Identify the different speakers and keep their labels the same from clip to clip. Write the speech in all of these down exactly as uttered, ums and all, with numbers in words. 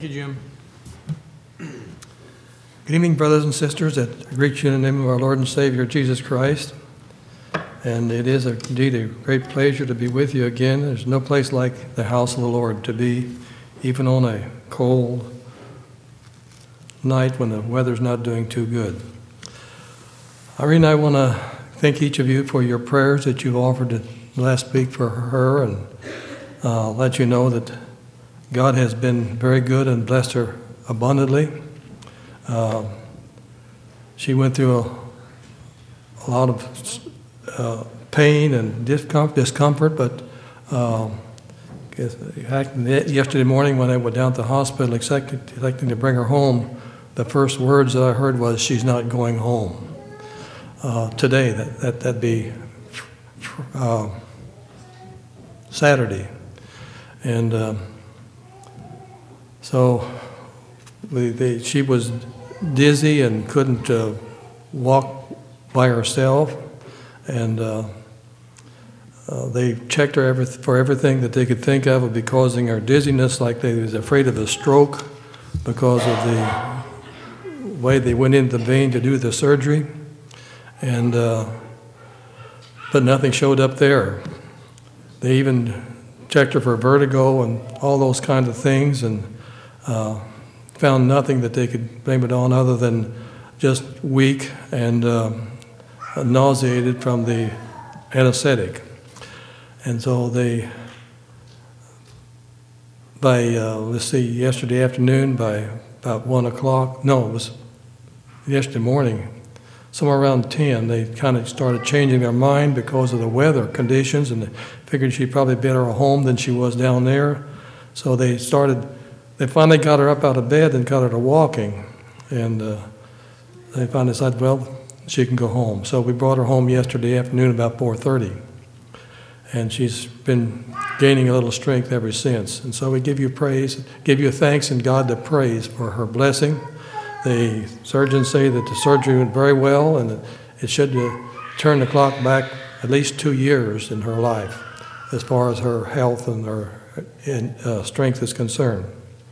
Speaker 1: Thank you, Jim. Good evening, brothers and sisters. I greet you in the name of our Lord and Savior, Jesus Christ. And it is a, indeed a great pleasure to be with you again. There's no place like the house of the Lord to be, even on a cold night when the weather's not doing too good. Irene, I want to thank each of you for your prayers that you offered last week for her, and uh, let you know that God has been very good and blessed her abundantly. Uh, she went through a, a lot of uh, pain and discomfort, but uh, yesterday morning when I went down to the hospital expecting, expecting to bring her home, the first words that I heard was, "She's not going home." Uh, today, that, that, that'd be uh, Saturday. And uh, So they, they, she was dizzy and couldn't uh, walk by herself, and uh, uh, they checked her every, for everything that they could think of would be causing her dizziness, like they was afraid of a stroke because of the way they went into the vein to do the surgery, and uh, but nothing showed up there. They even checked her for vertigo and all those kinds of things, and Uh, found nothing that they could blame it on other than just weak and uh, nauseated from the anesthetic. And so they, by, uh, let's see, yesterday afternoon, by about one o'clock, no, it was yesterday morning, somewhere around ten, they kind of started changing their mind because of the weather conditions, and they figured she'd probably be better at home than she was down there. So they started They finally got her up out of bed and got her to walking, and uh, they finally decided, well, she can go home. So we brought her home yesterday afternoon about four thirty, and she's been gaining a little strength ever since. And so we give you praise, give you thanks and God to praise for her blessing. The surgeons say that the surgery went very well, and it should uh, turn the clock back at least two years in her life as far as her health and her uh, strength is concerned.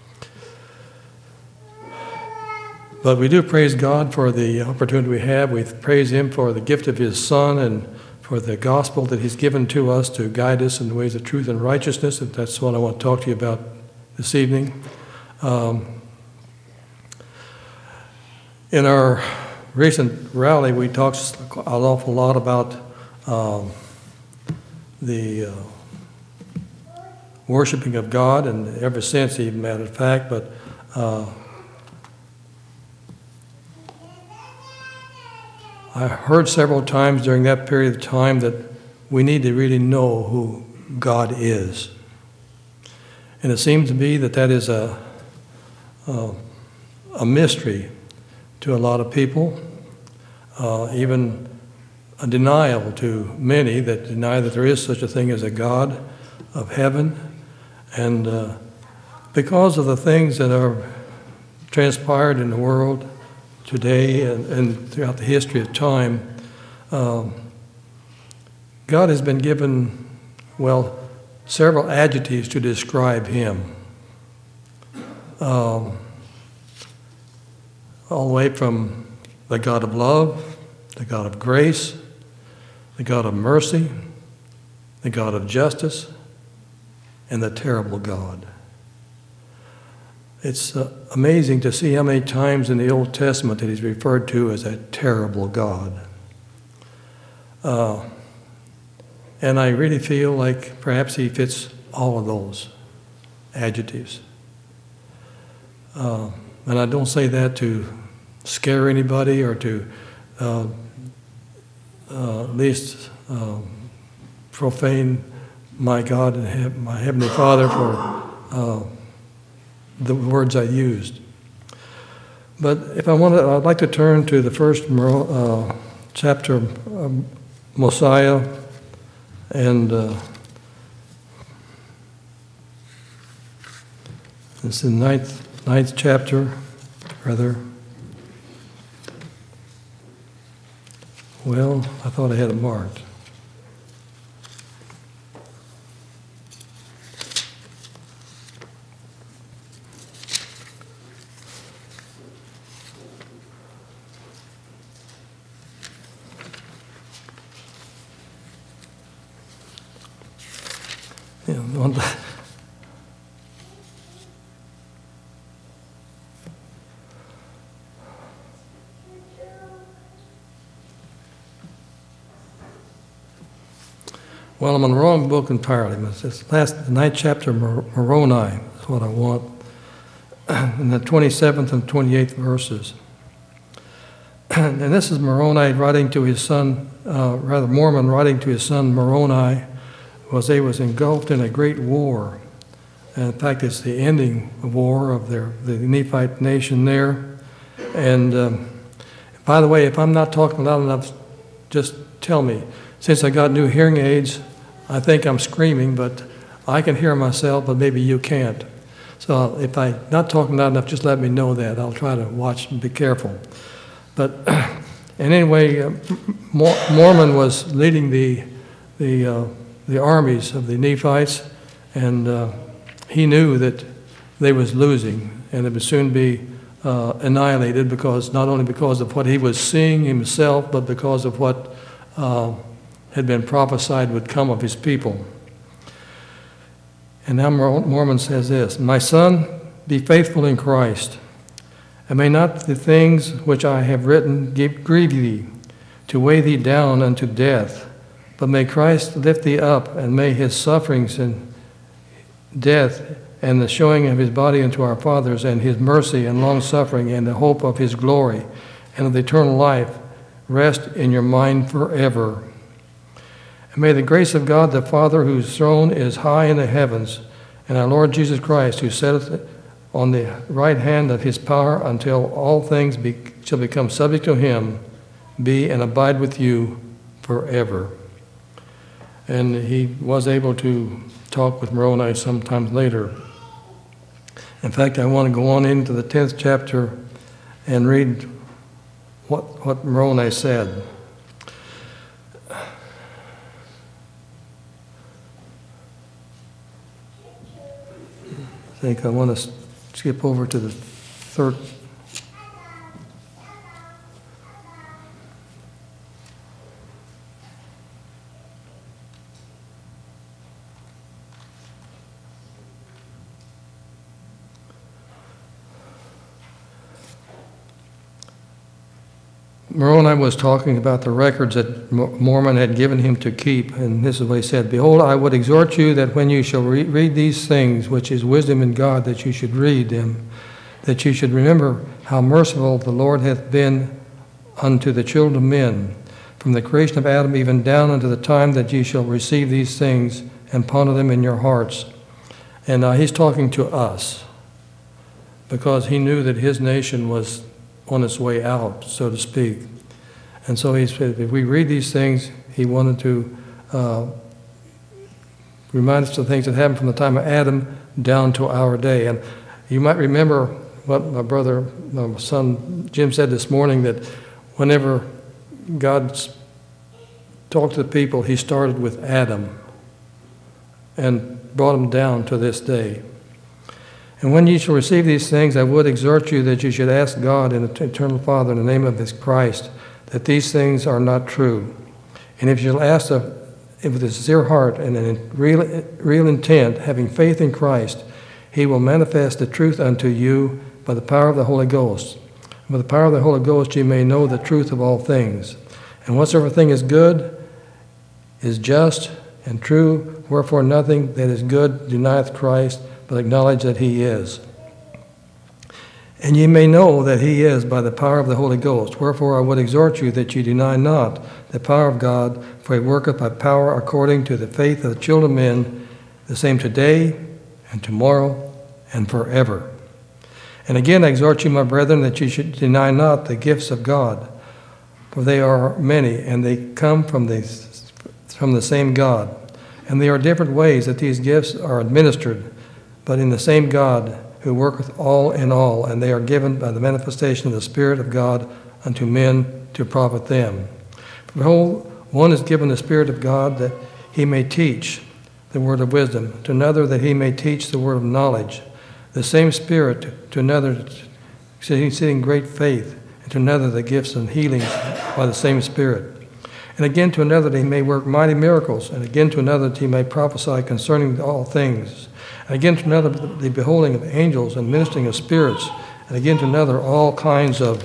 Speaker 1: But we do praise God for the opportunity we have. We praise Him for the gift of His Son and for the gospel that He's given to us to guide us in the ways of truth and righteousness. And that's what I want to talk to you about this evening. Um, in our recent rally, we talked an awful lot about um, the uh, worshiping of God, and ever since, even matter of fact, but uh, I heard several times during that period of time that we need to really know who God is. And it seems to me that that is a, a, a mystery to a lot of people, uh, even a denial to many that deny that there is such a thing as a God of heaven. And uh, because of the things that are transpired in the world today and, and throughout the history of time, um, God has been given, well, several adjectives to describe Him. Um, all the way from the God of love, the God of grace, the God of mercy, the God of justice, and the terrible God. It's uh, amazing to see how many times in the Old Testament that He's referred to as a terrible God. Uh, and I really feel like perhaps He fits all of those adjectives. Uh, and I don't say that to scare anybody or to uh, uh, at least uh, profane my God and he- my Heavenly Father for uh, the words I used. But if I want to, I'd like to turn to the first uh, chapter of Mosiah, and uh, it's the ninth, ninth chapter, rather. Well, I thought I had it marked. on the Well, I'm on the wrong book entirely. It's this last, the ninth chapter of Moroni is what I want. In the twenty-seventh and twenty-eighth verses. And this is Moroni writing to his son, uh, rather Mormon writing to his son Moroni, was they was engulfed in a great war. And in fact, it's the ending war of their, the Nephite nation there. And um, by the way, if I'm not talking loud enough, just tell me. Since I got new hearing aids, I think I'm screaming, but I can hear myself, but maybe you can't. So if I'm not talking loud enough, just let me know that. I'll try to watch and be careful. But and anyway, uh, Mormon was leading the the uh, the armies of the Nephites, and uh, he knew that they was losing, and it would soon be uh, annihilated because not only because of what he was seeing himself, but because of what uh, had been prophesied would come of his people. And now Mormon says this, "My son, be faithful in Christ, and may not the things which I have written grieve thee, to weigh thee down unto death, but may Christ lift thee up, and may his sufferings and death and the showing of his body unto our fathers, and his mercy and long-suffering, and the hope of his glory, and of the eternal life, rest in your mind forever. And may the grace of God the Father, whose throne is high in the heavens, and our Lord Jesus Christ, who sitteth on the right hand of his power until all things be, shall become subject to him, be and abide with you forever." And he was able to talk with Moroni sometime later. In fact, I want to go on into the tenth chapter and read what, what Moroni said. I think I want to skip over to the third. Moroni was talking about the records that Mormon had given him to keep, and this is what he said, "Behold, I would exhort you that when you shall re- read these things, which is wisdom in God, that you should read them, that you should remember how merciful the Lord hath been unto the children of men, from the creation of Adam even down unto the time that ye shall receive these things and ponder them in your hearts." And uh, he's talking to us, because he knew that his nation was on its way out, so to speak. And so he said, if we read these things, he wanted to uh, remind us of things that happened from the time of Adam down to our day. And you might remember what my brother, my son Jim said this morning, that whenever God talked to the people, he started with Adam and brought them down to this day. "And when ye shall receive these things, I would exhort you that you should ask God and the eternal Father in the name of his Christ, that these things are not true. And if you shall ask of, with a sincere heart and a real, real intent, having faith in Christ, he will manifest the truth unto you by the power of the Holy Ghost. And by the power of the Holy Ghost ye may know the truth of all things. And whatsoever thing is good, is just and true, wherefore nothing that is good denieth Christ, but acknowledge that he is. And ye may know that he is by the power of the Holy Ghost. Wherefore I would exhort you that ye deny not the power of God, for he worketh by power according to the faith of the children of men, the same today and tomorrow and forever. And again I exhort you, my brethren, that ye should deny not the gifts of God, for they are many, and they come from the, from the same God. And there are different ways that these gifts are administered, but in the same God, who worketh all in all, and they are given by the manifestation of the Spirit of God unto men to profit them. For behold, one is given the Spirit of God that he may teach the word of wisdom, to another that he may teach the word of knowledge, the same Spirit to another exceeding great faith, and to another the gifts and healings by the same Spirit, And again to another that he may work mighty miracles, and again to another that he may prophesy concerning all things, and again to another the beholding of angels and ministering of spirits, and again to another all kinds of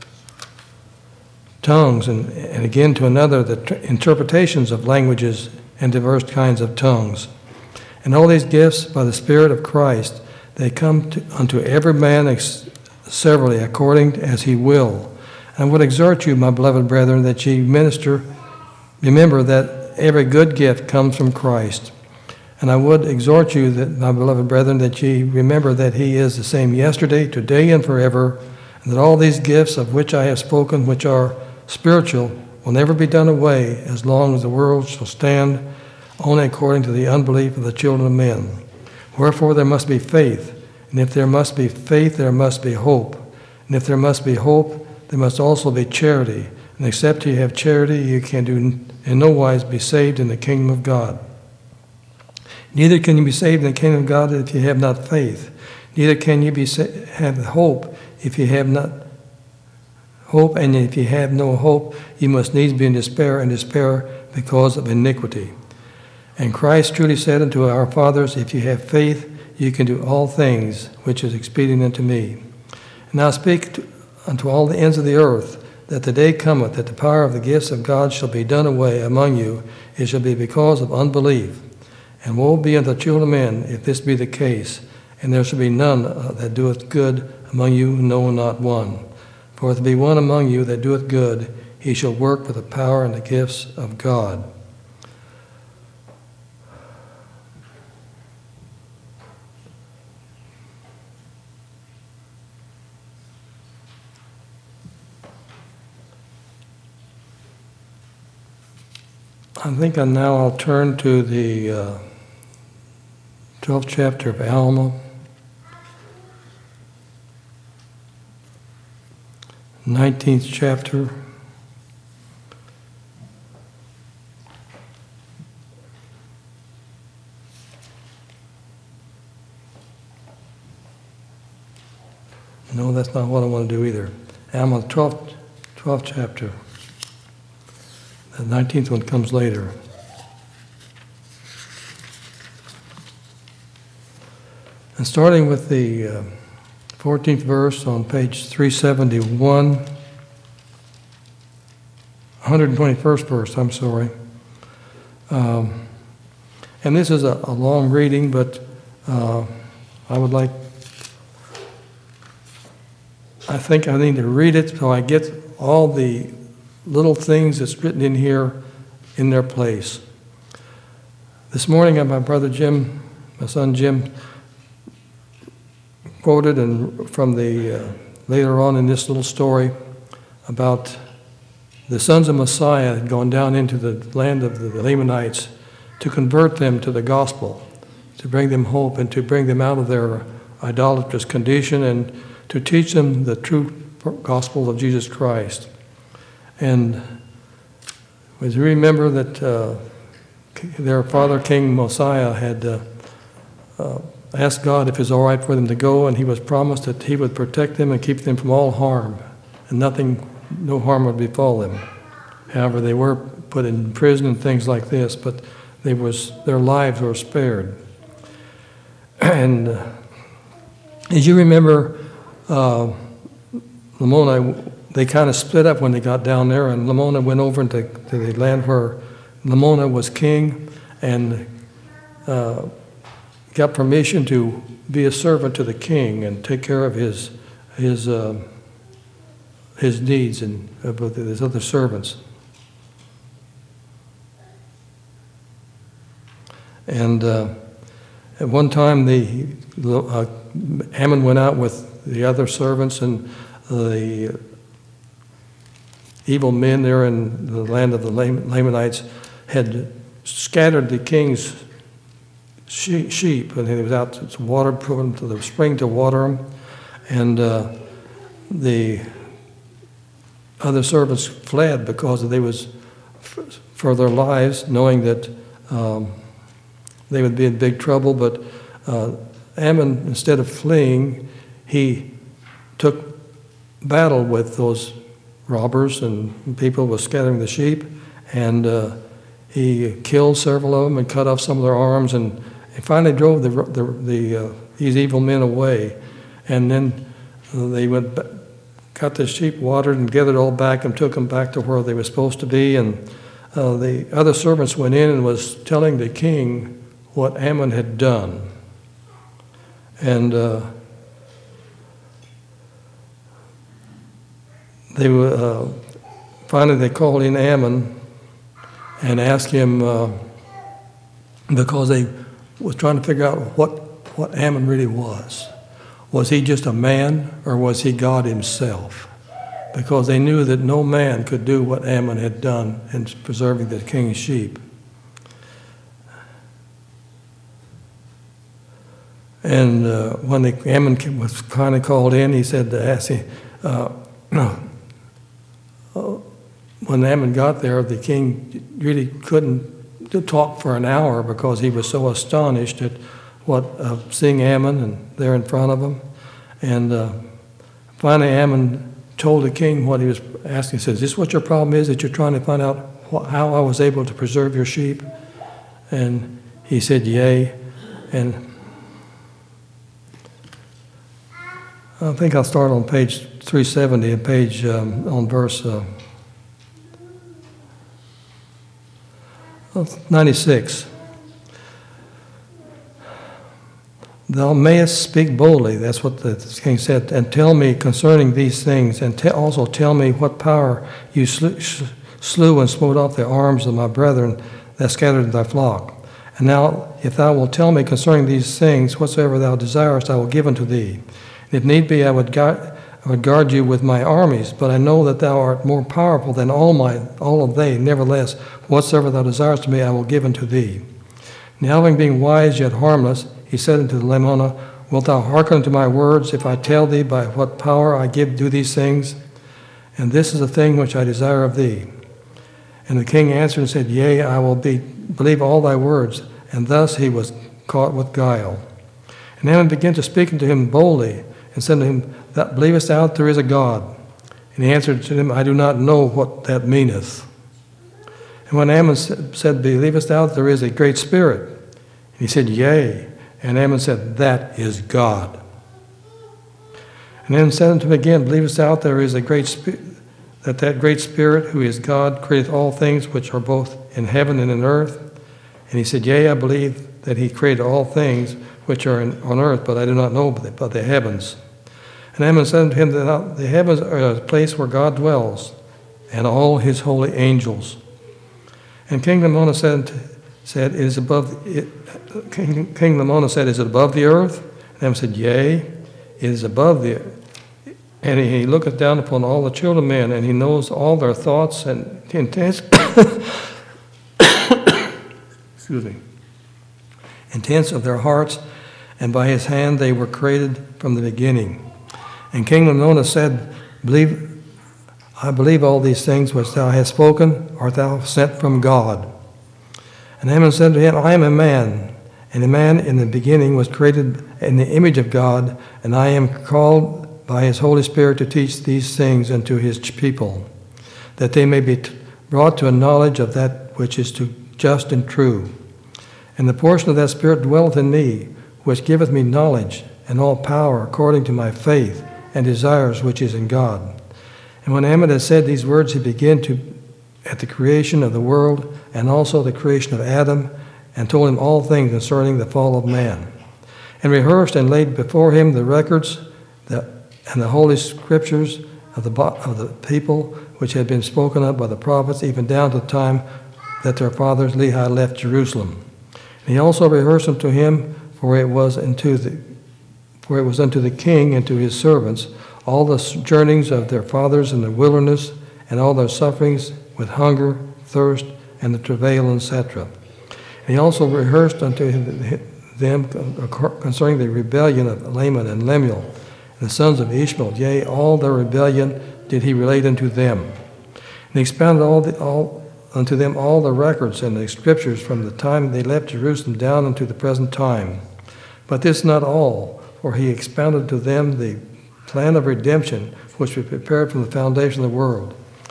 Speaker 1: tongues, and, and again to another the tr- interpretations of languages and diverse kinds of tongues. And all these gifts by the Spirit of Christ, they come to, unto every man ex- severally according as he will. And I would exhort you, my beloved brethren, that ye minister, remember that every good gift comes from Christ. And I would exhort you, that, my beloved brethren, that ye remember that he is the same yesterday, today, and forever, and that all these gifts of which I have spoken, which are spiritual, will never be done away as long as the world shall stand only according to the unbelief of the children of men. Wherefore there must be faith, and if there must be faith, there must be hope. And if there must be hope, there must also be charity. And except ye have charity, you can do in no wise be saved in the kingdom of God. Neither can you be saved in the kingdom of God if you have not faith. Neither can you be sa- have hope if you have not hope, and if you have no hope, you must needs be in despair, and despair because of iniquity. And Christ truly said unto our fathers, if you have faith, you can do all things, which is expedient unto me. And now speak to, unto all the ends of the earth, that the day cometh, that the power of the gifts of God shall be done away among you. It shall be because of unbelief. And woe be unto the children of men, if this be the case, and there shall be none uh, that doeth good among you, no, not one. For if there be one among you that doeth good, he shall work with the power and the gifts of God. I think now I'll turn to the uh, twelfth chapter of Alma. nineteenth chapter. No, that's not what I want to do either. Alma, the twelfth, twelfth chapter. The nineteenth one comes later. And starting with the uh, fourteenth verse on page three seventy-one, one hundred twenty-first verse, I'm sorry. Um, and this is a, a long reading, but uh, I would like, I think I need to read it so I get all the little things that's written in here in their place. This morning, my brother Jim, my son Jim, quoted and from the uh, later on in this little story about the sons of Messiah had gone down into the land of the Lamanites to convert them to the gospel, to bring them hope and to bring them out of their idolatrous condition and to teach them the true gospel of Jesus Christ. And as you remember that uh, their father, King Mosiah, had uh, uh, asked God if it was all right for them to go, and he was promised that he would protect them and keep them from all harm, and nothing, no harm would befall them. However, they were put in prison and things like this, but they was their lives were spared. And uh, as you remember, uh, Lamoni, they kind of split up when they got down there, and Lamoni went over into to the land where Lamoni was king, and uh, got permission to be a servant to the king and take care of his his uh, his needs and of his other servants. And uh, at one time, the uh, Ammon went out with the other servants, and the evil men there in the land of the Lamanites had scattered the king's sheep, and he was out to water, put them to the spring to water them, and uh, the other servants fled because they was f- for their lives, knowing that um, they would be in big trouble. But uh, Ammon, instead of fleeing, he took battle with those robbers and people was scattering the sheep, and uh, he killed several of them and cut off some of their arms, and, and finally drove the, the, the, uh, these evil men away. And then uh, they went, back, got the sheep watered and gathered all back and took them back to where they were supposed to be. And uh, the other servants went in and was telling the king what Ammon had done. And uh, they were, uh, finally they called in Ammon and asked him, uh, because they was trying to figure out what, what Ammon really was. Was he just a man, or was he God himself? Because they knew that no man could do what Ammon had done in preserving the king's sheep. And uh, when the Ammon was finally called in, he said to ask him, uh, when Ammon got there, the king really couldn't talk for an hour because he was so astonished at what uh, seeing Ammon and there in front of him. And uh, finally Ammon told the king what he was asking. He says, "Is this what your problem is, that you're trying to find out wh- how I was able to preserve your sheep?" And he said, "Yea." And I think I'll start on page three seventy, a page um, on verse uh, ninety-six. "Thou mayest speak boldly," that's what the king said, "and tell me concerning these things, and te- also tell me what power you slew, slew and smote off the arms of my brethren that scattered thy flock. And now, if thou wilt tell me concerning these things, whatsoever thou desirest, I will give unto thee. If need be, I would guard, I would guard you with my armies, but I know that thou art more powerful than all my all of they. Nevertheless, whatsoever thou desirest to me, I will give unto thee." Now, having been wise yet harmless, he said unto Lamoni, "Wilt thou hearken unto my words, if I tell thee by what power I give do these things? And this is the thing which I desire of thee." And the king answered and said, "Yea, I will be, believe all thy words." And thus he was caught with guile. And Ammon began to speak unto him boldly, and said to him, "Thou believest thou there is a God?" And he answered to him, "I do not know what that meaneth." And when Ammon said, "Believest thou that there is a great spirit?" And he said, "Yea." And Ammon said, "That is God." And then said unto him again, "Believest thou there is a great spirit, that that great spirit who is God createth all things which are both in heaven and in earth?" And he said, "Yea, I believe that he created all things which are in, on earth, but I do not know but the heavens." And Ammon said unto him, that "The heavens are a place where God dwells, and all his holy angels." And King Lamoni said, said, "It is above it." King, King Lamoni said, "Is it above the earth?" And Ammon said, "Yea, it is above the earth. And he, he looketh down upon all the children of men, and he knows all their thoughts and intents." Excuse me. "Intents of their hearts, and by his hand they were created from the beginning." And King Lamoni said, "Believe, I believe all these things which thou hast spoken. Art thou sent from God?" And Ammon said to him, "I am a man, and a man in the beginning was created in the image of God, and I am called by his Holy Spirit to teach these things unto his people, that they may be brought to a knowledge of that which is to just and true. And the portion of that Spirit dwelleth in me, which giveth me knowledge and all power according to my faith and desires which is in God." And when Ammon had said these words, he began to at the creation of the world, and also the creation of Adam, and told him all things concerning the fall of man, and rehearsed and laid before him the records that, and the holy scriptures of the, of the people, which had been spoken of by the prophets, even down to the time that their fathers Lehi left Jerusalem. And he also rehearsed unto him, for it was unto the for it was unto the king and to his servants, all the journeyings of their fathers in the wilderness, and all their sufferings with hunger, thirst, and the travail, et cetera. And he also rehearsed unto them concerning the rebellion of Laman and Lemuel, and the sons of Ishmael. Yea, all their rebellion did he relate unto them. And he expounded all, the, all unto them all the records and the scriptures from the time they left Jerusalem down unto the present time. But this is not all, for he expounded to them the plan of redemption which was prepared from the foundation of the world.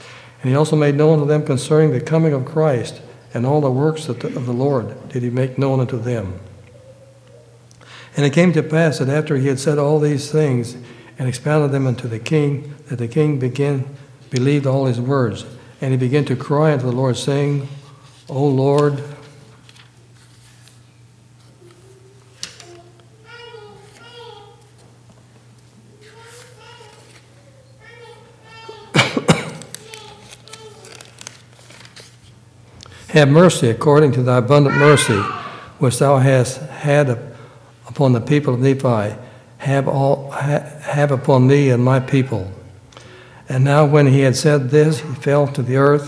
Speaker 1: And he also made known to them concerning the coming of Christ, and all the works of the, of the Lord did he make known unto them. And it came to pass that after he had said all these things, and expounded them unto the king, that the king began believed all his words. And he began to cry unto the Lord, saying, O Lord, have mercy according to thy abundant mercy, which thou hast had upon the people of Nephi, have all ha, have upon me and my people. And now when he had said this, he fell to the earth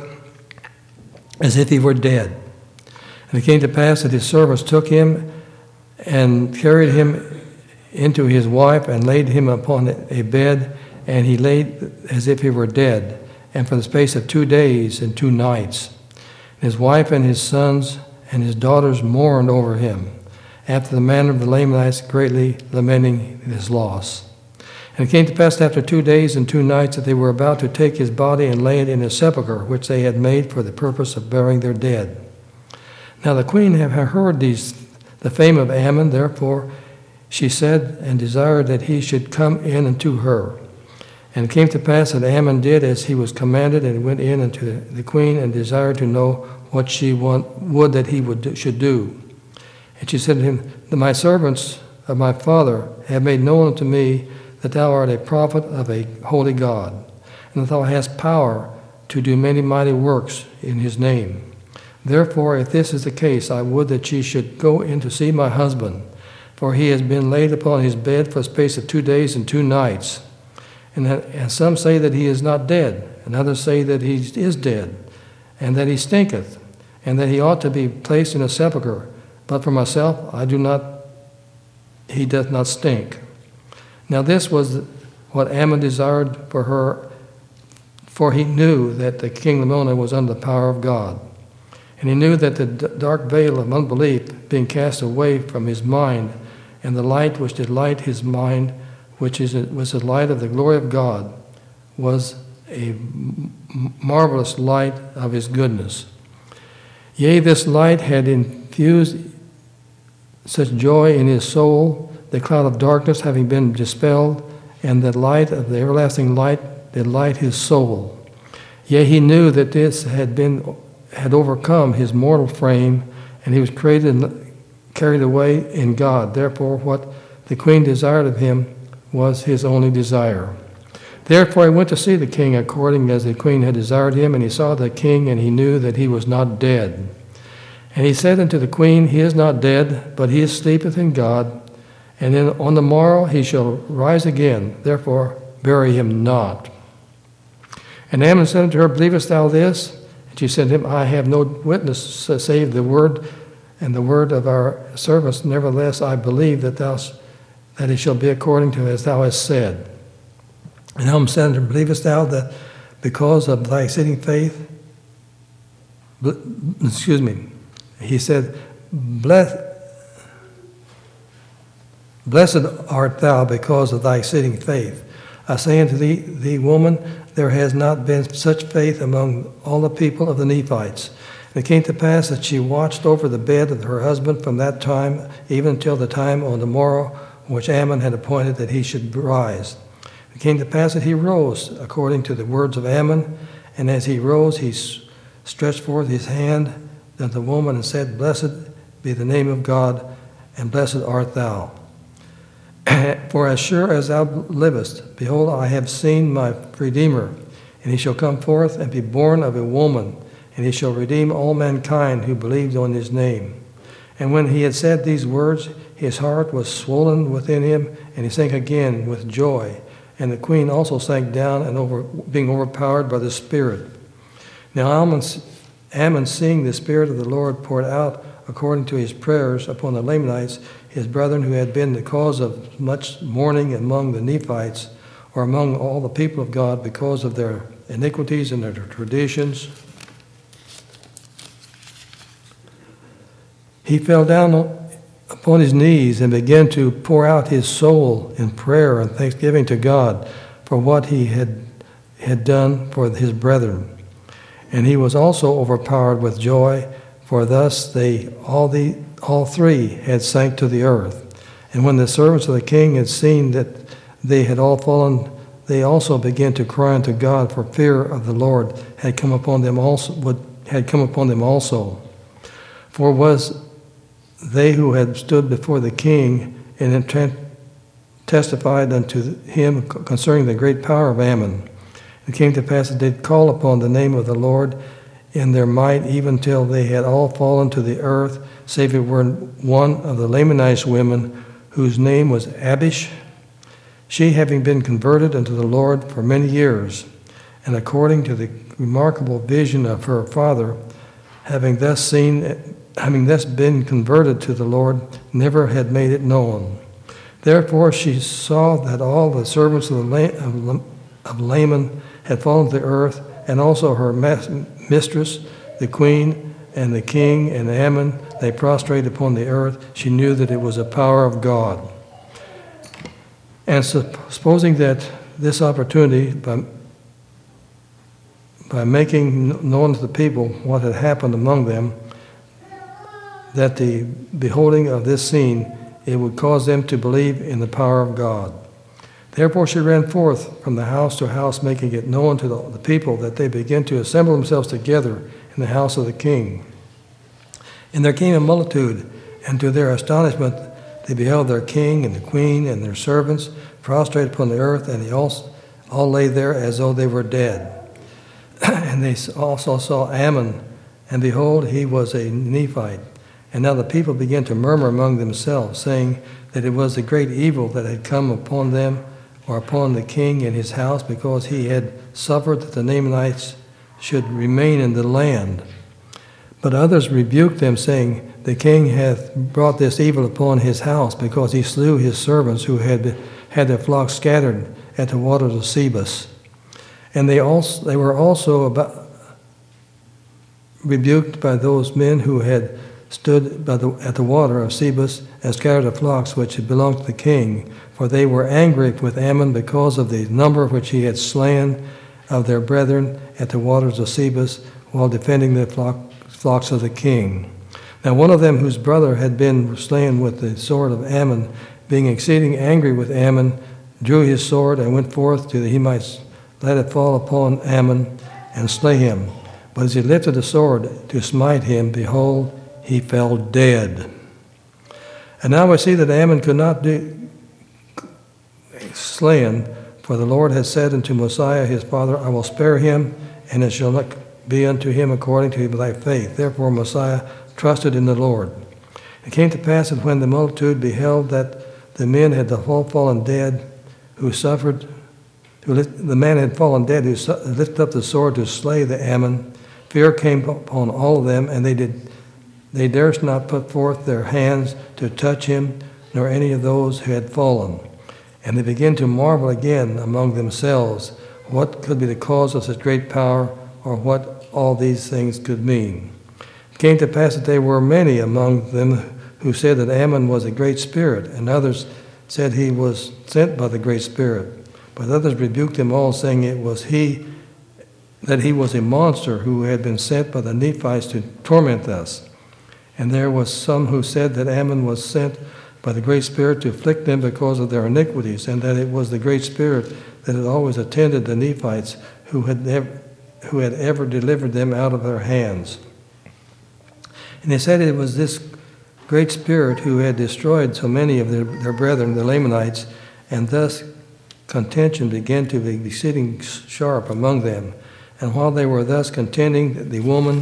Speaker 1: as if he were dead. And it came to pass that his servants took him and carried him into his wife and laid him upon a bed, and he laid as if he were dead, and for the space of two days and two nights. His wife and his sons and his daughters mourned over him, after the manner of the Lamanites, greatly lamenting his loss. And it came to pass after two days and two nights that they were about to take his body and lay it in a sepulchre which they had made for the purpose of burying their dead. Now the queen had heard these, the fame of Ammon, therefore she said and desired that he should come in unto her. And it came to pass that Ammon did as he was commanded, and went in unto the queen and desired to know what she want, would that he would do, should do. And she said to him, My servants of my father have made known unto me that thou art a prophet of a holy God, and that thou hast power to do many mighty works in his name. Therefore, if this is the case, I would that ye should go in to see my husband, for he has been laid upon his bed for a space of two days and two nights. And, that, and some say that he is not dead, and others say that he is dead, and that he stinketh, and that he ought to be placed in a sepulchre. But for myself, I do not, he doth not stink. Now this was what Ammon desired for her, for he knew that the king Lamoni was under the power of God. And he knew that the dark veil of unbelief being cast away from his mind, and the light which did light his mind, which is was the light of the glory of God, was a marvelous light of his goodness. Yea, this light had infused such joy in his soul, the cloud of darkness having been dispelled, and the light of the everlasting light did light his soul. Yea, he knew that this had been had overcome his mortal frame, and he was created and carried away in God. Therefore, what the queen desired of him was his only desire. Therefore he went to see the king according as the queen had desired him, and he saw the king, and he knew that he was not dead. And he said unto the queen, He is not dead, but he sleepeth in God, and then on the morrow he shall rise again. Therefore bury him not. And Ammon said unto her, Believest thou this? And she said to him, I have no witness save the word and the word of our servants. Nevertheless I believe that thou that it shall be according to as thou hast said. And Ammon said unto her, Believest thou that because of thy exceeding faith, excuse me, he said, Blessed, blessed art thou because of thy exceeding faith. I say unto thee, thee, woman, there has not been such faith among all the people of the Nephites. And it came to pass that she watched over the bed of her husband from that time, even until the time on the morrow which Ammon had appointed that he should rise. It came to pass that he rose, according to the words of Ammon, and as he rose, he stretched forth his hand unto the woman and said, Blessed be the name of God, and blessed art thou. For as sure as thou livest, behold, I have seen my Redeemer, and he shall come forth and be born of a woman, and he shall redeem all mankind who believed on his name. And when he had said these words, his heart was swollen within him, and he sank again with joy. And the queen also sank down, and over, being overpowered by the Spirit. Now Ammon, Ammon, seeing the Spirit of the Lord poured out according to his prayers upon the Lamanites, his brethren, who had been the cause of much mourning among the Nephites, or among all the people of God, because of their iniquities and their traditions, he fell down upon his knees and began to pour out his soul in prayer and thanksgiving to God for what he had, had done for his brethren. And he was also overpowered with joy, for thus they all the all three had sank to the earth. And when the servants of the king had seen that they had all fallen, they also began to cry unto God, for fear of the Lord had come upon them also would had come upon them also. For was they who had stood before the king and had testified unto him concerning the great power of Ammon. It came to pass that they did call upon the name of the Lord in their might, even till they had all fallen to the earth, save it were one of the Lamanites women, whose name was Abish, she having been converted unto the Lord for many years, and according to the remarkable vision of her father, having thus seen, having thus been converted to the Lord, never had made it known. Therefore she saw that all the servants of, the of Laman had fallen to the earth, and also her mistress, the queen, and the king, and Ammon, they prostrated upon the earth. She knew that it was a power of God. And supposing that this opportunity, by, by making known to the people what had happened among them, that the beholding of this scene, it would cause them to believe in the power of God. Therefore she ran forth from the house to house, making it known to the, the people that they began to assemble themselves together in the house of the king. And there came a multitude, and to their astonishment they beheld their king and the queen and their servants prostrate upon the earth, and they all, all lay there as though they were dead. And they also saw Ammon, and behold, he was a Nephite. And now the people began to murmur among themselves, saying that it was a great evil that had come upon them, or upon the king and his house, because he had suffered that the Lamanites should remain in the land. But others rebuked them, saying, the king hath brought this evil upon his house, because he slew his servants who had had their flocks scattered at the waters of Sebus. And they also they were also about, rebuked by those men who had stood by the, at the water of Sebus and scattered the flocks which had belonged to the king, for they were angry with Ammon because of the number which he had slain of their brethren at the waters of Sebus, while defending the flock, flocks of the king. Now one of them, whose brother had been slain with the sword of Ammon, being exceeding angry with Ammon, drew his sword and went forth to that he might let it fall upon Ammon and slay him. But as he lifted the sword to smite him, behold, he fell dead. And now we see that Ammon could not be slain, for the Lord had said unto Mosiah his father, I will spare him, and it shall not be unto him according to thy faith. Therefore Mosiah trusted in the Lord. It came to pass that when the multitude beheld that the men had all fallen dead, who suffered, who lift, the man had fallen dead, who lifted up the sword to slay the Ammon, fear came upon all of them, and they did They durst not put forth their hands to touch him, nor any of those who had fallen. And they began to marvel again among themselves what could be the cause of such great power, or what all these things could mean. It came to pass that there were many among them who said that Ammon was a great spirit, and others said he was sent by the great spirit. But others rebuked them all, saying it was he, that he was a monster who had been sent by the Nephites to torment us. And there was some who said that Ammon was sent by the Great Spirit to afflict them because of their iniquities, and that it was the Great Spirit that had always attended the Nephites, who had never, who had ever delivered them out of their hands. And they said it was this Great Spirit who had destroyed so many of their, their brethren, the Lamanites, and thus contention began to be exceeding sharp among them. And while they were thus contending, the woman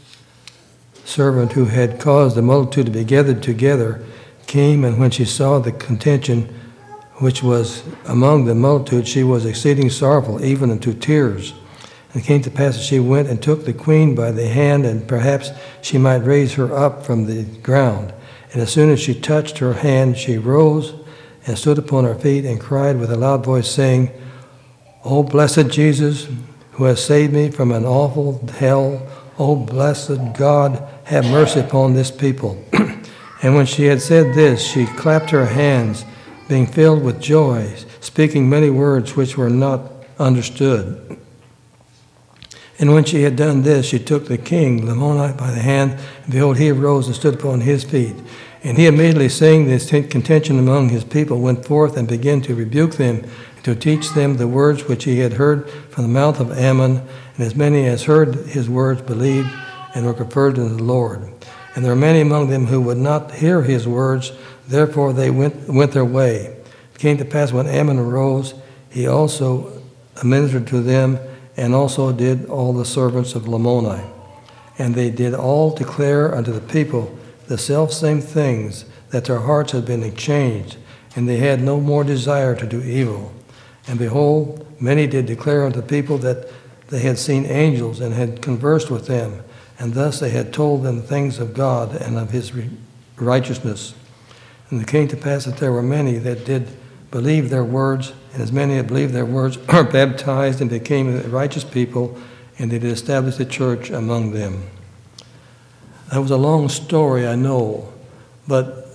Speaker 1: servant who had caused the multitude to be gathered together came, and when she saw the contention which was among the multitude, she was exceeding sorrowful, even unto tears. And it came to pass that she went and took the queen by the hand, and perhaps she might raise her up from the ground. And as soon as she touched her hand, she rose and stood upon her feet and cried with a loud voice, saying, O blessed Jesus, who has saved me from an awful hell, O blessed God, have mercy upon this people. And when she had said this, she clapped her hands, being filled with joy, speaking many words which were not understood. And when she had done this, she took the king, Lamoni, by the hand, and behold, he arose and stood upon his feet. And he immediately, seeing this contention among his people, went forth and began to rebuke them, and to teach them the words which he had heard from the mouth of Ammon. And as many as heard his words believed and were converted to the Lord. And there were many among them who would not hear his words, therefore they went, went their way. It came to pass when Ammon arose, he also ministered to them, and also did all the servants of Lamoni. And they did all declare unto the people the selfsame things, that their hearts had been changed, and they had no more desire to do evil. And behold, many did declare unto the people that they had seen angels and had conversed with them, and thus they had told them things of God and of his righteousness. And it came to pass that there were many that did believe their words, and as many as believed their words are baptized and became a righteous people, and they did establish the church among them. That was a long story, I know, but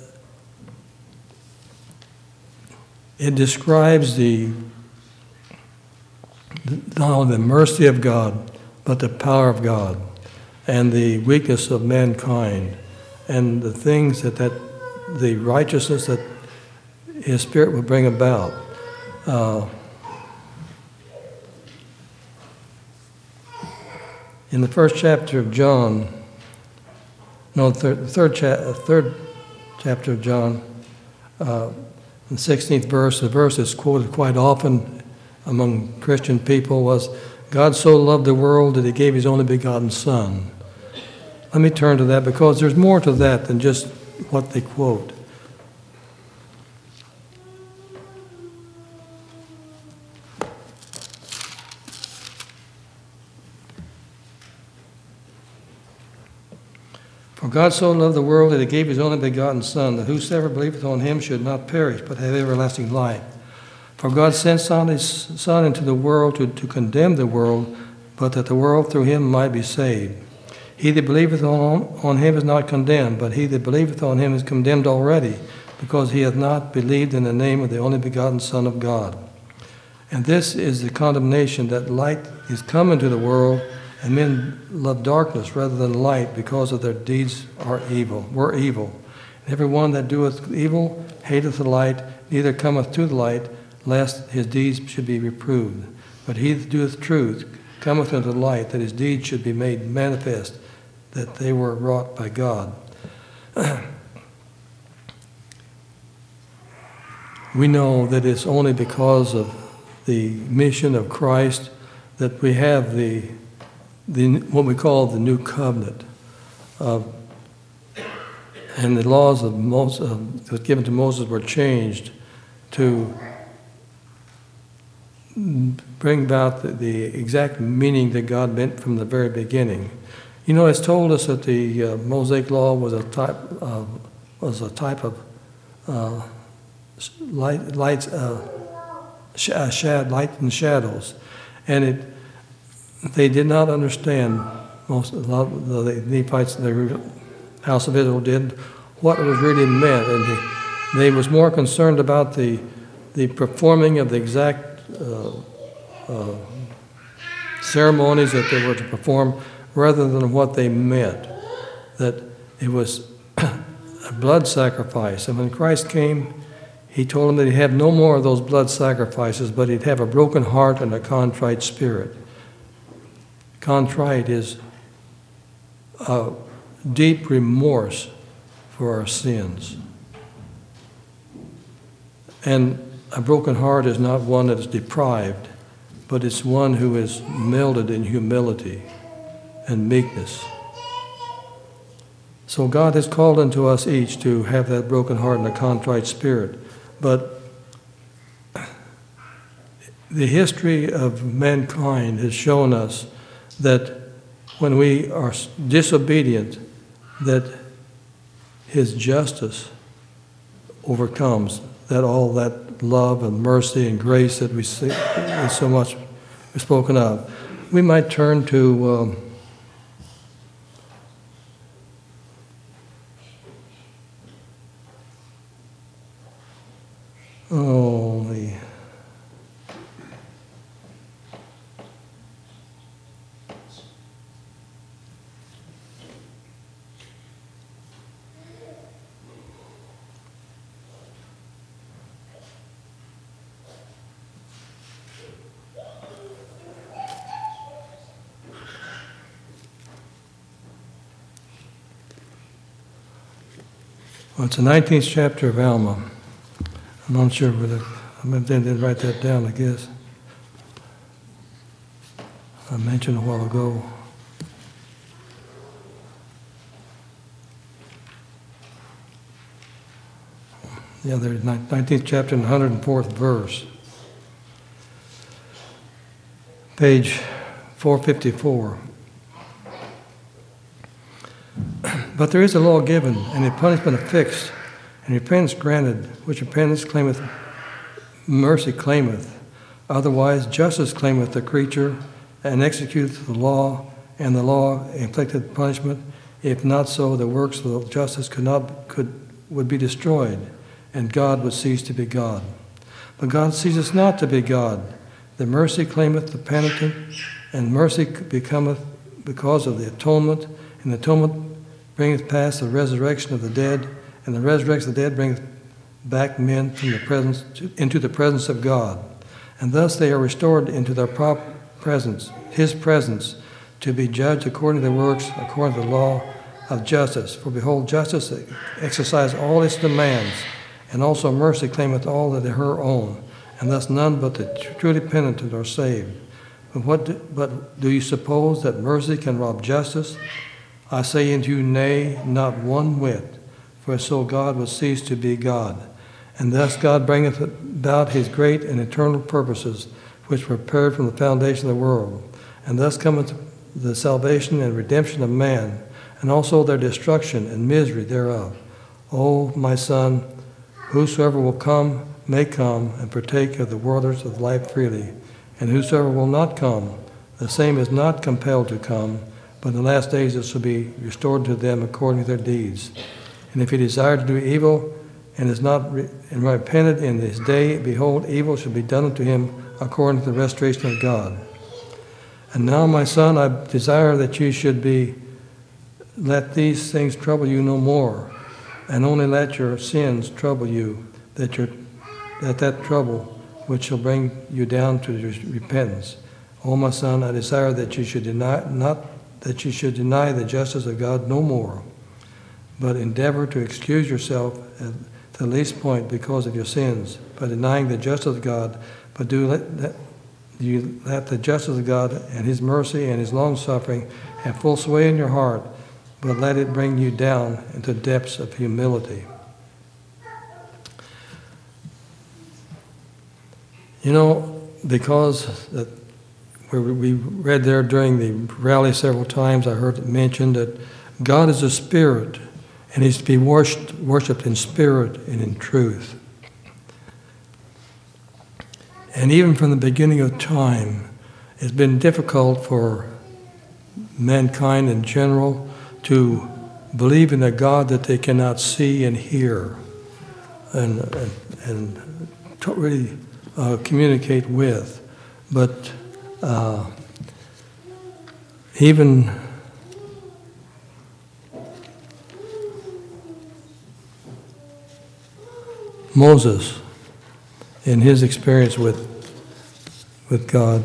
Speaker 1: it describes the not only the mercy of God, but the power of God, and the weakness of mankind, and the things that, that the righteousness that his Spirit will bring about. Uh, in the first chapter of John, no, the third, third, cha- third chapter of John, uh, the sixteenth verse, the verse that's quoted quite often among Christian people was, God so loved the world that he gave his only begotten Son. Let me turn to that, because there's more to that than just what they quote. For God so loved the world that he gave his only begotten Son, that whosoever believeth on him should not perish, but have everlasting life. For God sent not his Son into the world to, to condemn the world, but that the world through him might be saved. He that believeth on, on him is not condemned, but he that believeth on him is condemned already, because he hath not believed in the name of the only begotten Son of God. And this is the condemnation, that light is come into the world, and men love darkness rather than light, because of their deeds are evil, were evil. And every one that doeth evil hateth the light, neither cometh to the light, lest his deeds should be reproved. But he that doeth truth cometh into the light, that his deeds should be made manifest, that they were wrought by God. We know that it's only because of the mission of Christ that we have the The, what we call the new covenant, uh, and the laws of Moses, uh, that was given to Moses were changed to bring about the, the exact meaning that God meant from the very beginning. You know, it's told us that the uh, Mosaic law was a type of, was a type of uh, light, lights, uh, sh- uh, shad, light and shadows, and it. They did not understand, most a lot of the Nephites, the house of Israel did, what it was really meant, and they, they was more concerned about the the performing of the exact uh, uh, ceremonies that they were to perform, rather than what they meant. That it was a blood sacrifice, and when Christ came, he told them that he'd have no more of those blood sacrifices, but he'd have a broken heart and a contrite spirit. Contrite is a deep remorse for our sins. And a broken heart is not one that is deprived, but it's one who is melded in humility and meekness. So God has called unto us each to have that broken heart and a contrite spirit. But the history of mankind has shown us that when we are disobedient, that his justice overcomes that all that love and mercy and grace that we see is so much spoken of. We might turn to um, oh the Well, it's the nineteenth chapter of Alma. I'm not sure whether, I didn't write that down, I guess. I mentioned a while ago. Yeah, there's nineteenth chapter and one hundred fourth verse. Page four fifty-four. But there is a law given, and a punishment affixed, and repentance granted, which repentance claimeth, mercy claimeth. Otherwise, justice claimeth the creature, and executeth the law, and the law inflicted punishment. If not so, the works of justice could not could would be destroyed, and God would cease to be God. But God ceases not to be God. The mercy claimeth the penitent, and mercy becometh because of the atonement, and the atonement bringeth past the resurrection of the dead, and the resurrection of the dead bringeth back men from the presence to, into the presence of God. And thus they are restored into their proper presence, his presence, to be judged according to their works, according to the law of justice. For behold, justice exercised all its demands, and also mercy claimeth all that are her own, and thus none but the truly penitent are saved. But what do, but do you suppose that mercy can rob justice? I say unto you, nay, not one whit, for so God will cease to be God. And thus God bringeth about his great and eternal purposes, which were prepared from the foundation of the world. And thus cometh the salvation and redemption of man, and also their destruction and misery thereof. O my son, whosoever will come may come and partake of the waters of life freely. And whosoever will not come, the same is not compelled to come, but in the last days it shall be restored to them according to their deeds. And if he desire to do evil, and is not re- and repented in this day, behold, evil shall be done unto him according to the restoration of God. And now, my son, I desire that you should be, let these things trouble you no more, and only let your sins trouble you, that your that that trouble which shall bring you down to your repentance. O my son, I desire that you should deny not that you should deny the justice of God no more, but endeavor to excuse yourself at the least point because of your sins, by denying the justice of God, but do let, let you let the justice of God and his mercy and his long-suffering have full sway in your heart, but let it bring you down into depths of humility. You know, because that where we read there during the rally several times, I heard it mentioned that God is a spirit, and he's to be worshipped, worshipped in spirit and in truth. And even from the beginning of time, it's been difficult for mankind in general to believe in a God that they cannot see and hear and, and, and to really uh, communicate with. But uh, even Moses, in his experience with with God,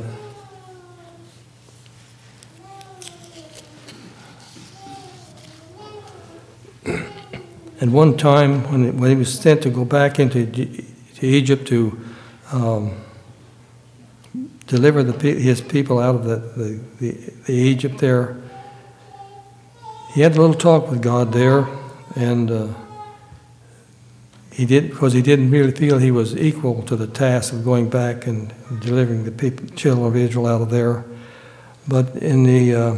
Speaker 1: and one time when when he was sent to go back into to Egypt to um, deliver the, his people out of the, the, the, the Egypt there, he had a little talk with God there, and uh, he did because he didn't really feel he was equal to the task of going back and delivering the people, children of Israel out of there. But in the uh,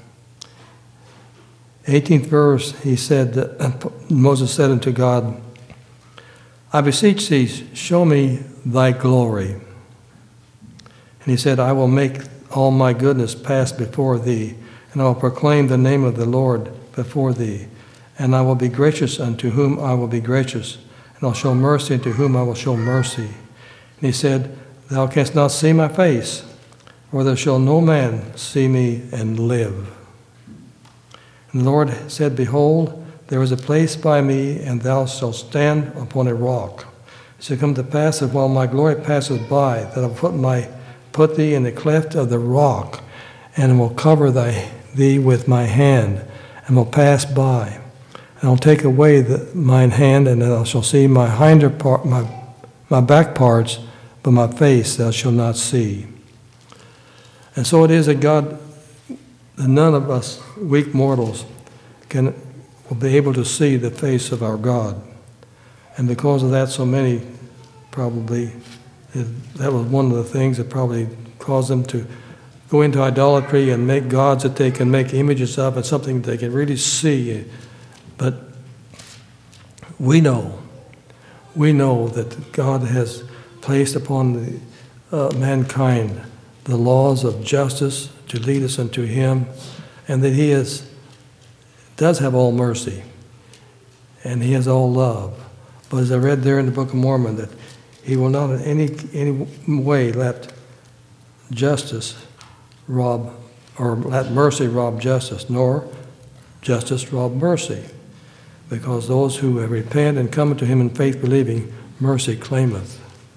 Speaker 1: eighteenth verse, he said, that, Moses said unto God, I beseech thee, show me thy glory. And he said, I will make all my goodness pass before thee, and I will proclaim the name of the Lord before thee. And I will be gracious unto whom I will be gracious, and I'll show mercy unto whom I will show mercy. And he said, Thou canst not see my face, or there shall no man see me and live. And the Lord said, Behold, there is a place by me, and thou shalt stand upon a rock. It shall come to pass that while my glory passeth by, that I will put my put thee in the cleft of the rock, and will cover thy, thee with my hand, and will pass by. And I'll take away the, mine hand, and thou shalt see my hinder part, my, my back parts, but my face thou shalt not see. And so it is that God, that none of us weak mortals can will be able to see the face of our God. And because of that, so many probably, that was one of the things that probably caused them to go into idolatry and make gods that they can make images of and something they can really see. But we know, we know that God has placed upon the, uh, mankind the laws of justice to lead us unto Him, and that He is, does have all mercy, and He has all love. But as I read there in the Book of Mormon, that He will not in any, any way let justice rob, or let mercy rob justice, nor justice rob mercy. Because those who have repent and come to Him in faith believing, mercy claimeth.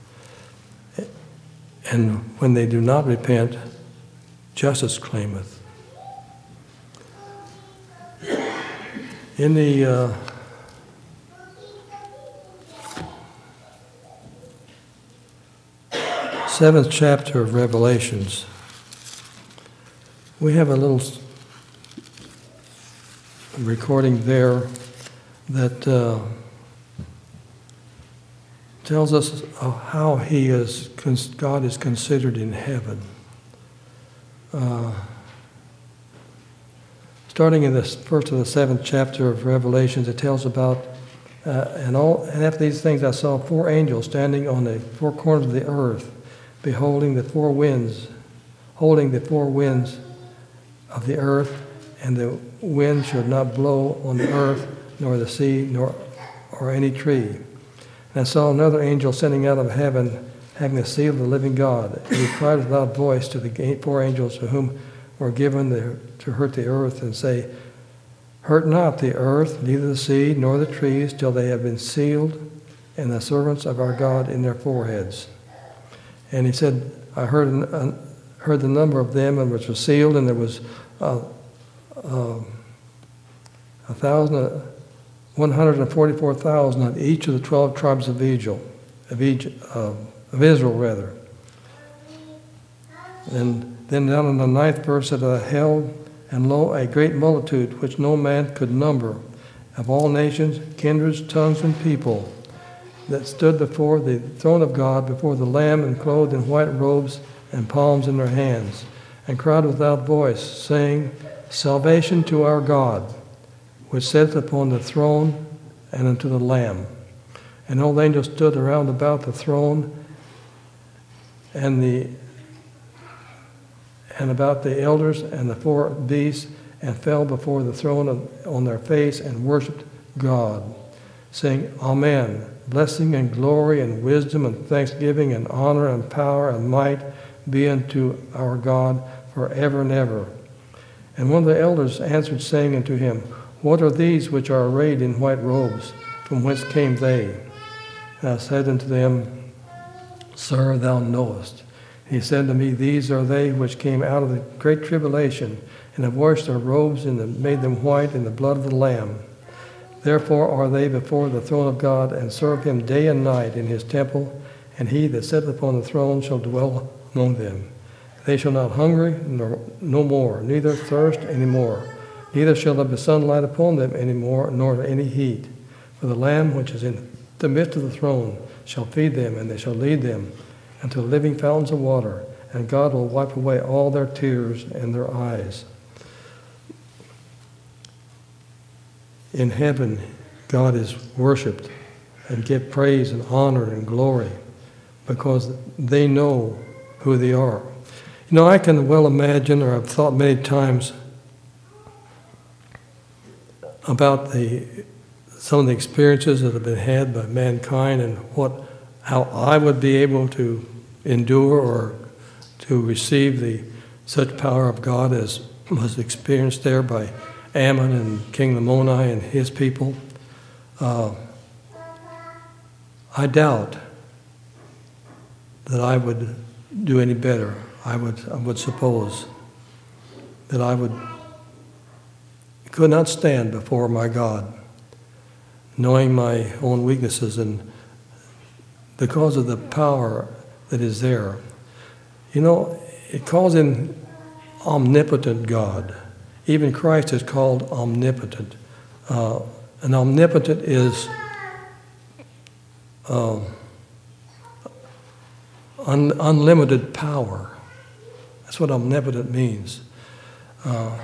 Speaker 1: And when they do not repent, justice claimeth. In the uh, seventh chapter of Revelations, we have a little recording there that uh, tells us how He is, God is considered in heaven. Uh, starting in the first of the seventh chapter of Revelations, it tells about, uh, and all, and after these things I saw four angels standing on the four corners of the earth, beholding the four winds, holding the four winds of the earth, and the wind should not blow on the earth, nor the sea, nor or any tree. And I saw another angel sending out of heaven, having the seal of the living God. And he cried with a loud voice to the four angels to whom were given the, to hurt the earth, and say, Hurt not the earth, neither the sea, nor the trees, till they have been sealed, and the servants of our God in their foreheads. And he said, I heard, uh, heard the number of them, and which was sealed, and there was uh, uh, a thousand, one hundred and forty-four thousand of each of the twelve tribes of Israel, of, Egypt, uh, of Israel rather. And then down in the ninth verse it uh, held, and lo, a great multitude which no man could number, of all nations, kindreds, tongues, and people, that stood before the throne of God, before the Lamb, and clothed in white robes and palms in their hands, and cried without voice, saying, Salvation to our God, which sitteth upon the throne, and unto the Lamb. And all the angels stood around about the throne, and the and about the elders and the four beasts, and fell before the throne of, on their face, and worshipped God, saying, Amen. Blessing and glory and wisdom and thanksgiving and honor and power and might be unto our God forever and ever. And one of the elders answered, saying unto him, What are these which are arrayed in white robes? From whence came they? And I said unto them, Sir, thou knowest. He said to me, These are they which came out of the great tribulation, and have washed their robes and made them white in the blood of the Lamb. Therefore are they before the throne of God, and serve Him day and night in His temple, and He that sitteth upon the throne shall dwell among them. They shall not hunger nor no more, neither thirst any more. Neither shall there be sunlight upon them any more, nor any heat. For the Lamb which is in the midst of the throne shall feed them, and they shall lead them unto living fountains of water, and God will wipe away all their tears and their eyes. In heaven, God is worshipped and give praise and honor and glory because they know who they are. You know, I can well imagine, or I've thought many times about the some of the experiences that have been had by mankind and what how I would be able to endure or to receive the such power of God as was experienced there by Ammon and King Lamoni and his people. Uh, I doubt that I would do any better. I would I would suppose that I would could not stand before my God knowing my own weaknesses and because of the power that is there. You know, it calls him omnipotent God. Even Christ is called omnipotent. Uh, and omnipotent is uh, un- unlimited power. That's what omnipotent means. Uh,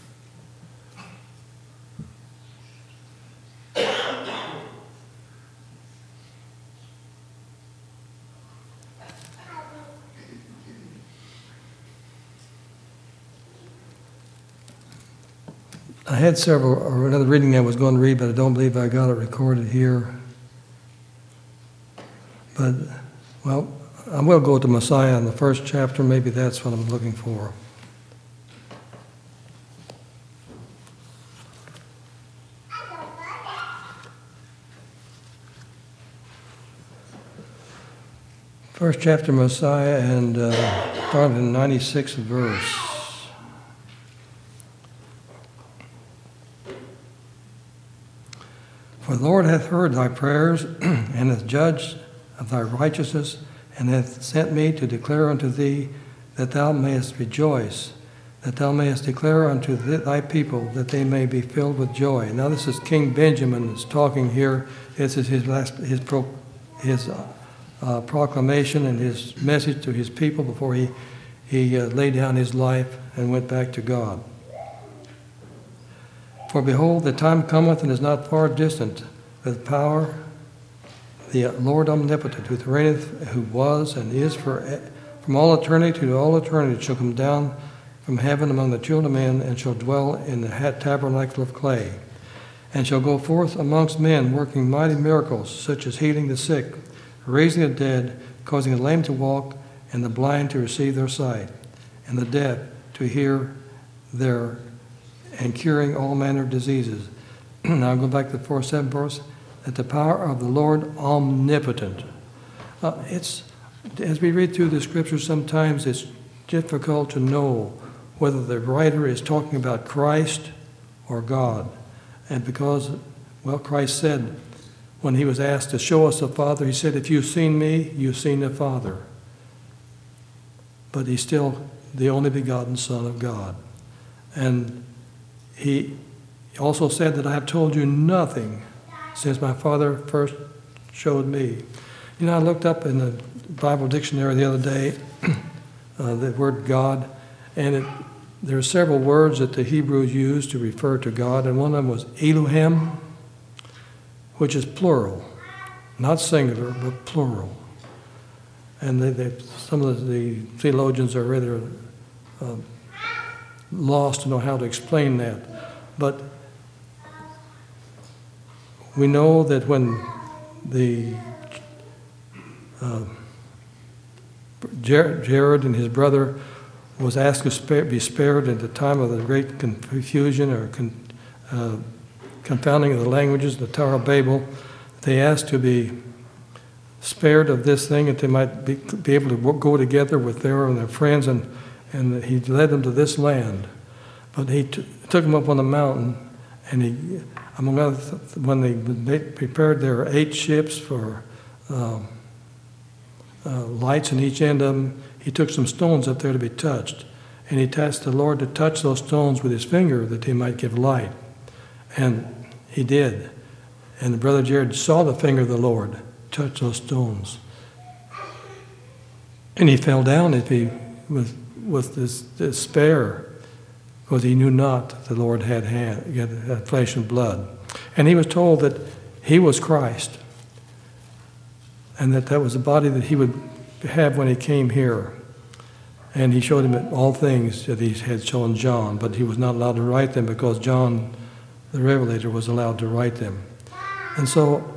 Speaker 1: I had several, or another reading I was going to read, but I don't believe I got it recorded here. But, well, I will go to Messiah in the first chapter. Maybe that's what I'm looking for. First chapter, Messiah, and uh, starting in the ninety-sixth verse. For the Lord hath heard thy prayers, and hath judged of thy righteousness, and hath sent me to declare unto thee that thou mayest rejoice, that thou mayest declare unto thy people that they may be filled with joy. Now this is King Benjamin that's talking here. This is his last his pro, his uh, uh, proclamation and his message to his people before he he uh, laid down his life and went back to God. For behold, the time cometh and is not far distant, with power, the Lord omnipotent, who reigneth, who was and is for, from all eternity to all eternity, shall come down from heaven among the children of men, and shall dwell in the tabernacle of clay, and shall go forth amongst men, working mighty miracles, such as healing the sick, raising the dead, causing the lame to walk, and the blind to receive their sight, and the deaf to hear their and curing all manner of diseases. Now I'll go back to the fourth, seventh verse. That the power of the Lord omnipotent. Uh, it's as we read through the scriptures, sometimes it's difficult to know whether the writer is talking about Christ or God. And because, well, Christ said when he was asked to show us the Father, he said, "If you've seen me, you've seen the Father." But he's still the only begotten Son of God. And he also said that I have told you nothing since my Father first showed me. You know, I looked up in the Bible dictionary the other day, uh, the word God, and it, there are several words that the Hebrews used to refer to God, and one of them was Elohim, which is plural, not singular, but plural. And they, they, some of the theologians are rather uh, lost to know how to explain that. But we know that when the uh, Jared and his brother was asked to spare, be spared at the time of the great confusion or con, uh, confounding of the languages, the Tower of Babel, they asked to be spared of this thing, that they might be, be able to go together with their and their friends, and, and he led them to this land. But he t- took them up on the mountain, and he, among other th- when they, they prepared their eight ships for uh, uh, lights in each end of them, he took some stones up there to be touched. And he asked the Lord to touch those stones with his finger that they might give light. And he did. And Brother Jared saw the finger of the Lord touch those stones. And he fell down if he with with this despair, because he knew not that the Lord had, hand, had flesh and blood. And he was told that he was Christ, and that that was the body that he would have when he came here. And he showed him all things that he had shown John, but he was not allowed to write them because John, the Revelator, was allowed to write them. And so,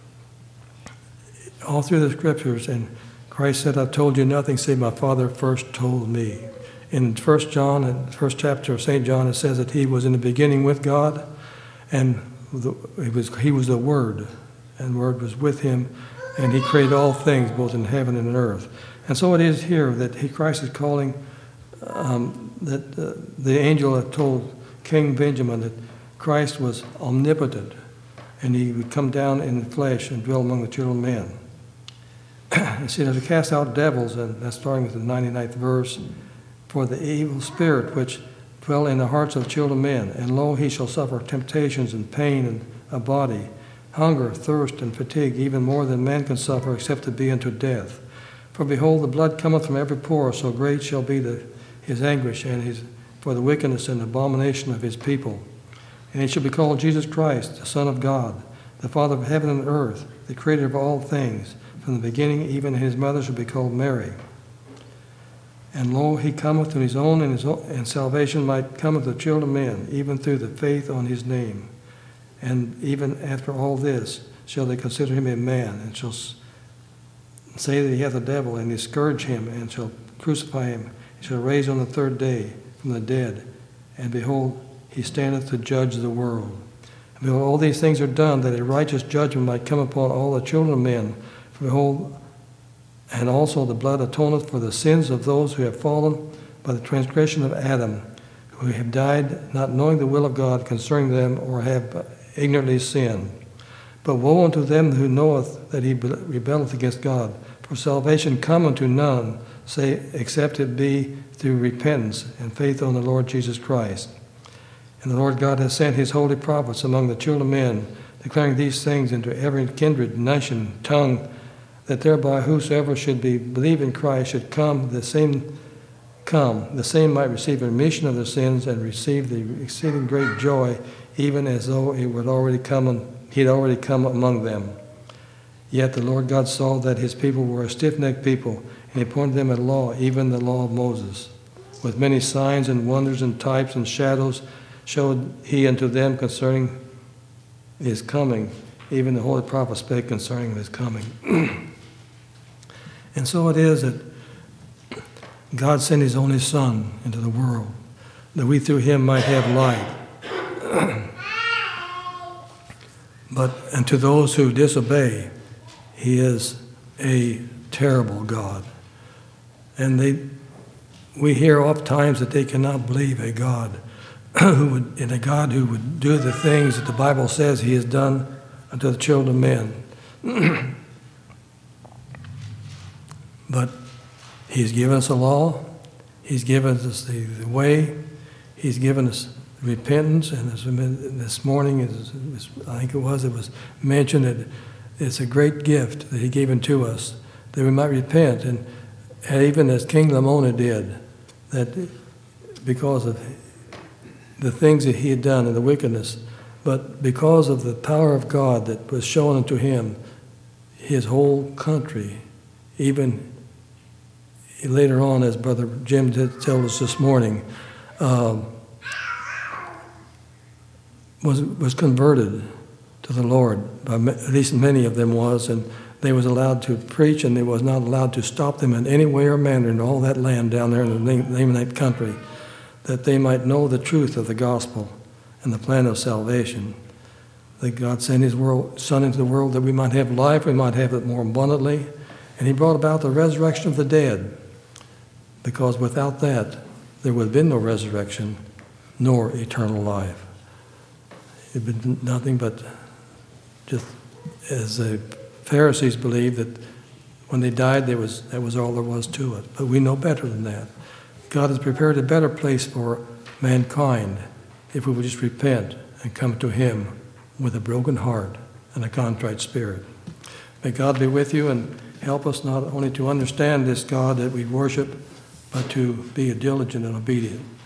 Speaker 1: all through the scriptures, and Christ said, "I've told you nothing save my Father first told me." In First John, in the first chapter of Saint John, it says that he was in the beginning with God, and the, it was, he was the Word, and the Word was with him, and he created all things, both in heaven and in earth. And so it is here that he, Christ is calling, um, that uh, the angel had told King Benjamin that Christ was omnipotent, and he would come down in the flesh and dwell among the children of men. You see, to cast out devils, and that's starting with the ninety-ninth verse, for the evil spirit which dwell in the hearts of the children of men, and lo, he shall suffer temptations and pain and a body, hunger, thirst, and fatigue, even more than man can suffer, except to be unto death. For behold, the blood cometh from every pore, so great shall be the, his anguish, and his for the wickedness and abomination of his people. And he shall be called Jesus Christ, the Son of God, the Father of heaven and earth, the Creator of all things. From the beginning, even his mother shall be called Mary. And lo, he cometh to his own, and, his own, and salvation might come to the children of men, even through the faith on his name. And even after all this, shall they consider him a man, and shall say that he hath a devil, and they scourge him, and shall crucify him, and shall raise on the third day from the dead. And behold, he standeth to judge the world. And behold, all these things are done, that a righteous judgment might come upon all the children of men. For behold, and also the blood atoneth for the sins of those who have fallen by the transgression of Adam, who have died not knowing the will of God concerning them, or have ignorantly sinned. But woe unto them who knoweth that he rebelleth against God. For salvation come unto none, say, except it be through repentance and faith on the Lord Jesus Christ. And the Lord God has sent his holy prophets among the children of men, declaring these things into every kindred, nation, tongue, that thereby whosoever should be believe in Christ should come the same come the same might receive remission of their sins and receive the exceeding great joy, even as though it would already come he had already come among them. Yet the Lord God saw that his people were a stiff-necked people, and he appointed them a law, even the law of Moses. With many signs and wonders and types and shadows showed he unto them concerning his coming. Even the holy prophet spake concerning his coming. And so it is that God sent his only Son into the world, that we through him might have light. But and to those who disobey, he is a terrible God. And they, we hear oft times that they cannot believe a God who would, in a God who would do the things that the Bible says he has done unto the children of men. But he's given us a law. He's given us the, the way. He's given us repentance. And as this morning, as, as I think it was, it was mentioned that it's a great gift that he gave unto us, that we might repent. And, and even as King Lamoni did, that because of the things that he had done and the wickedness, but because of the power of God that was shown unto him, his whole country, even later on, as Brother Jim did tell us this morning, um, was was converted to the Lord. By, at least many of them was, and they was allowed to preach, and they was not allowed to stop them in any way or manner in all that land down there in the Lamanite country, that they might know the truth of the gospel and the plan of salvation. That God sent his world, Son into the world that we might have life, we might have it more abundantly, and he brought about the resurrection of the dead, because without that, there would have been no resurrection nor eternal life. It would be nothing but just as the Pharisees believed that when they died, there was, that was all there was to it. But we know better than that. God has prepared a better place for mankind if we would just repent and come to him with a broken heart and a contrite spirit. May God be with you and help us not only to understand this God that we worship, but to be diligent and obedient.